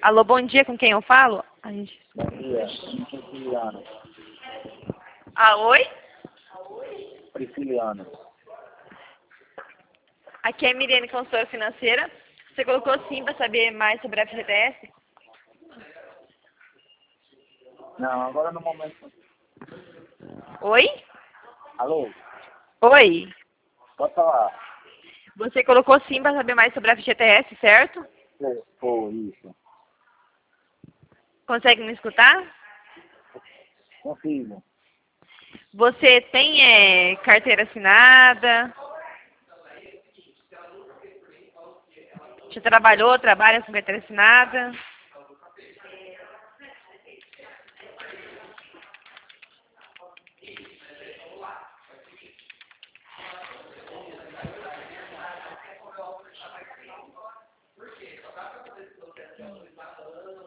Alô, bom dia, com quem eu falo? A gente... Bom dia, Prisciliano. Ah, oi? Prisciliano. Aqui é a Miriane, consultora financeira. Você colocou sim para saber mais sobre a FGTS? Não, agora no momento. Oi? Alô? Oi? Pode falar? Você colocou sim para saber mais sobre a FGTS, certo? Foi isso. Consegue me escutar? Consigo. Você tem carteira assinada? Já trabalhou, trabalha com carteira assinada?